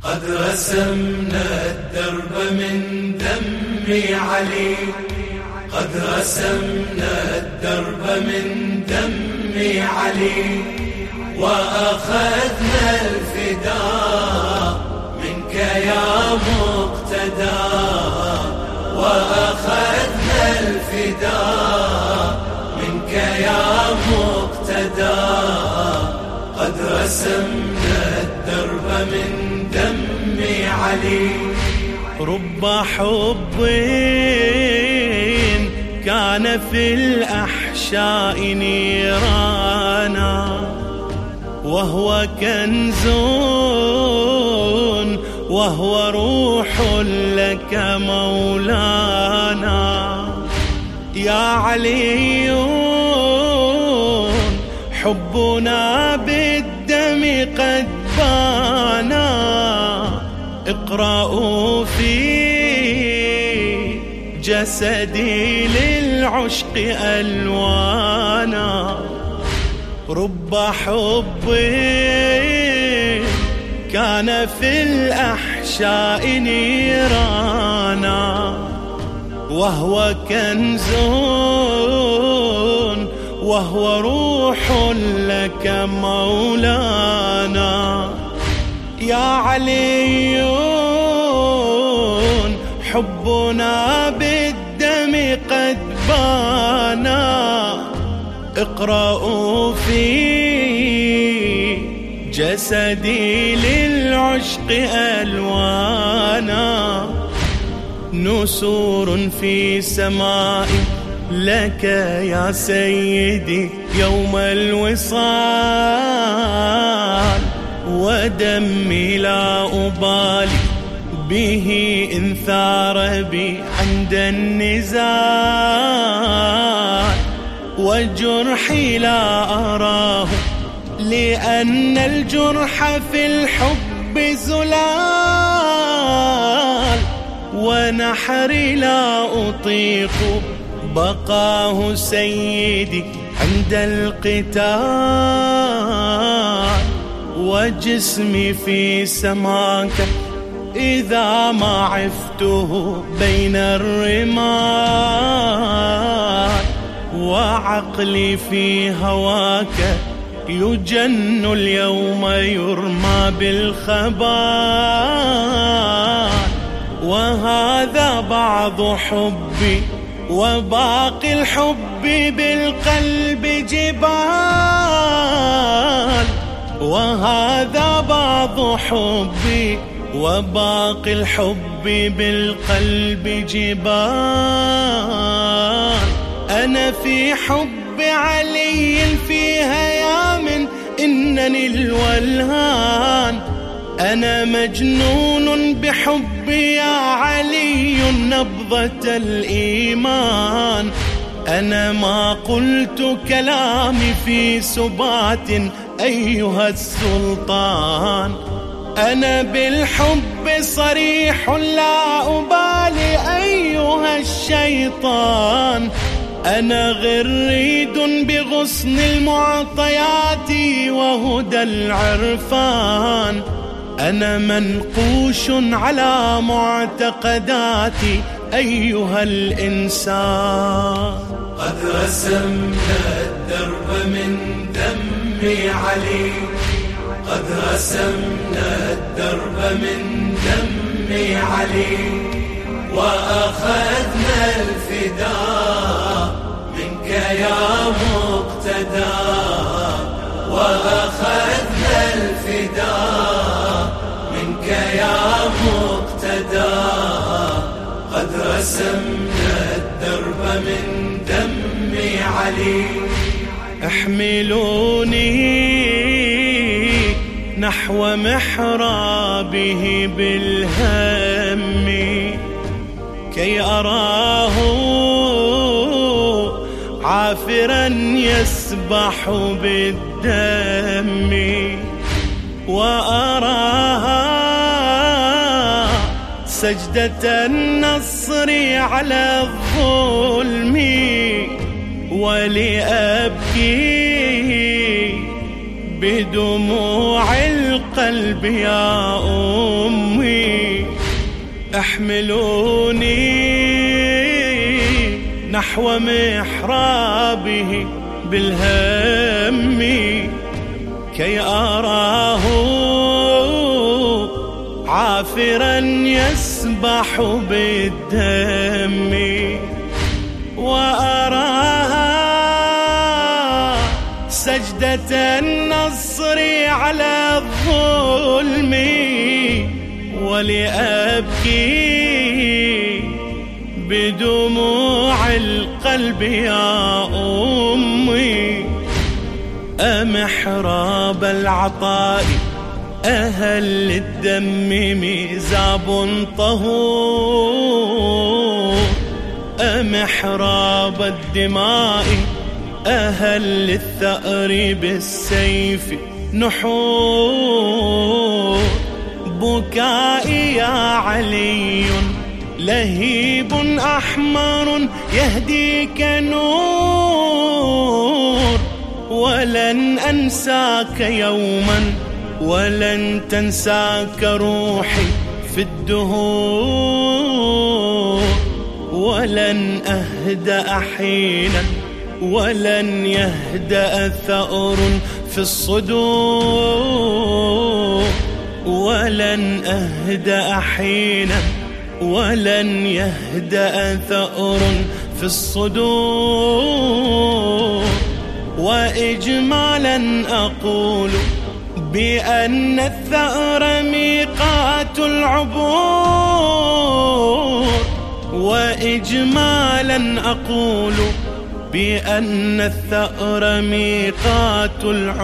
قد رسمنا الدرب من دم علي، قد رسمنا الدرب من دم علي، وأخذنا الفداء منك يا مقتدى، وأخذنا الفداء منك يا مقتدى. قد رسمنا الدرب من دم علي. رب حب كان في الأحشاء نيرانا، وهو كنز وهو روح لك مولانا. يا علي حبنا بالدم قد بانا، اقرأوا في جسدي للعشق ألوانا. رب حب كان في الأحشاء نيرانا، وهو كنز وهو روح لك مولانا. يا علي حبنا بالدم قد بانا، اقرأوا في جسدي للعشق ألوانا. نسور في سماء لك يا سيدي يوم الوصال، ودمي لا أبالي به إن ثار بي عند النزال، وجرحي لا أراه لأن الجرح في الحب زلال، ونحري لا أطيق بقاه سيدي عند القتال، وجسمي في سماك إذا ما عفته بين الرمال، وعقلي في هواك يجن اليوم يرمى بالخبال. وهذا بعض حبي وباقي الحب بالقلب جبال، وهذا بعض حبي وباقي الحب بالقلب جبال. أنا في حب علي في هيام إنني الولهان، أنا مجنون بحب يا علي نبضة الإيمان. أنا ما قلت كلامي في سبات أيها السلطان، أنا بالحب صريح لا أبالي أيها الشيطان. أنا غريد بغصن المعطيات وهدى العرفان، أنا منقوش على معتقداتي أيها الإنسان. قد رسمنا الدرب من دم علي، قد رسمنا الدرب من دم علي، وأخذنا الفداء منك يا مقتدى، وأخذنا الفداء منك يا مقتدى. قد رسمنا الدرب من دم علي. احملوني نحو محرابه بالهم كي أراه عافرا يسبح بالدم، وأراها سجدة النصر على الظلم، ولأبكي بدموع القلب يا أمي. احملوني نحو محرابه بالهم كي أراه عافرا يسبح بالدم، وأراها سجدة النصر على الظلم، ولأبكي بدموع القلب يا أمي. أمحراب العطاء أهل الدم ميزاب طهور، أمحراب الدماء أهل الثأر بالسيف نحور. بكائي يا علي لهيب أحمر يهديك نور، ولن أنساك يوما ولن تنساك روحي في الدهور، ولن أهدأ حينا ولن يهدأ ثأر في الصدور، ولن أهدأ حينا ولن يهدأ ثأر في الصدور. وإجمالا أقول بأن الثأر ميقات العبور، وإجمالا أقول بأن الثأر ميقات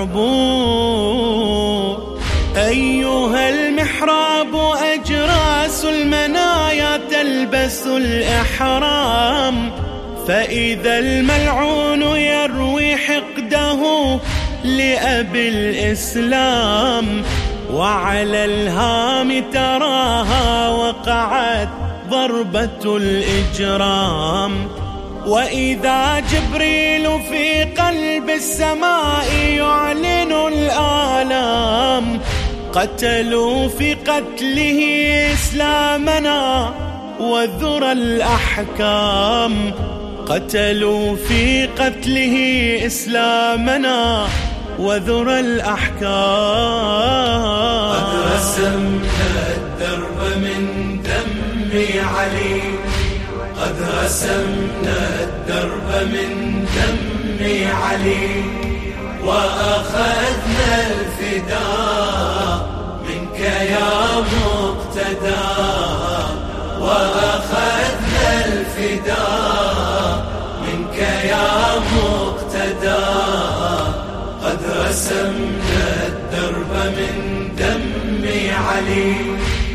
العبور. أيها المحراب أجراس المنايا تلبس الإحرام، فإذا الملعون يروي حقده لأبي الإسلام، وعلى الهام تراها وقعت ضربة الإجرام. وإذا جبريل في قلب السماء يعلن الآلام، قتلوا في قتله إسلامنا وذرى الأحكام، قتلوا في قتله إسلامنا وذرى الأحكام. قد رسمنا الدرب من دم علي، قد رسمنا الدرب من دم علي، وأخذنا الفداء منك يا مقتدى، وأخذنا الفداء منك يا مقتدى. قد رسمنا الدرب من دم علي،